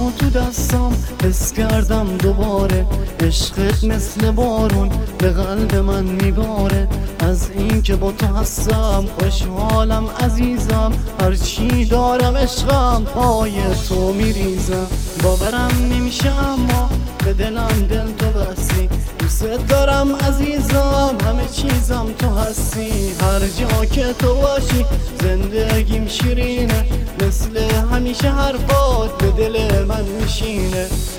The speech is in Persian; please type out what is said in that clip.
تو تو دستم حس کردم دوباره عشقت مثل بارون به قلب من میباره. از این که با تو هستم خوشحالم عزیزم، هرچی دارم عشقم پای تو میریزم. باورم نمیشه اما به دلم دل تو بستی، دوست دارم عزیزم همه چیزم تو هستی. هر جا که تو باشی زندگیم شیرینه، مثل همیشه حرفات به دل من میشینه.